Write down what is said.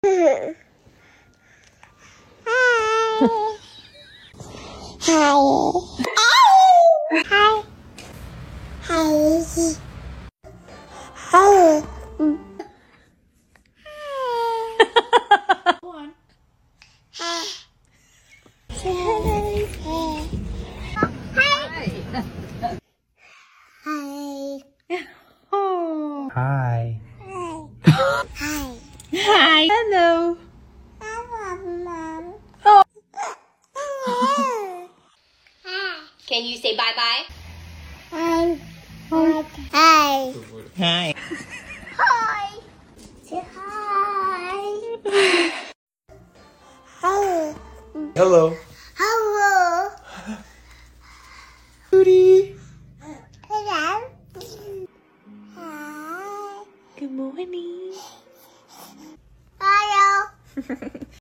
Hi. Hi. Hi. Hi. Go on. Hi. Oh. Hi. Hi. Hi. Hello. Mom. Oh. Can you say bye-bye? Hi. Hi. Hi. Hi. Say hi. Hi. Hello. Hello. Booty. Hello. Hi. Good morning. Hello.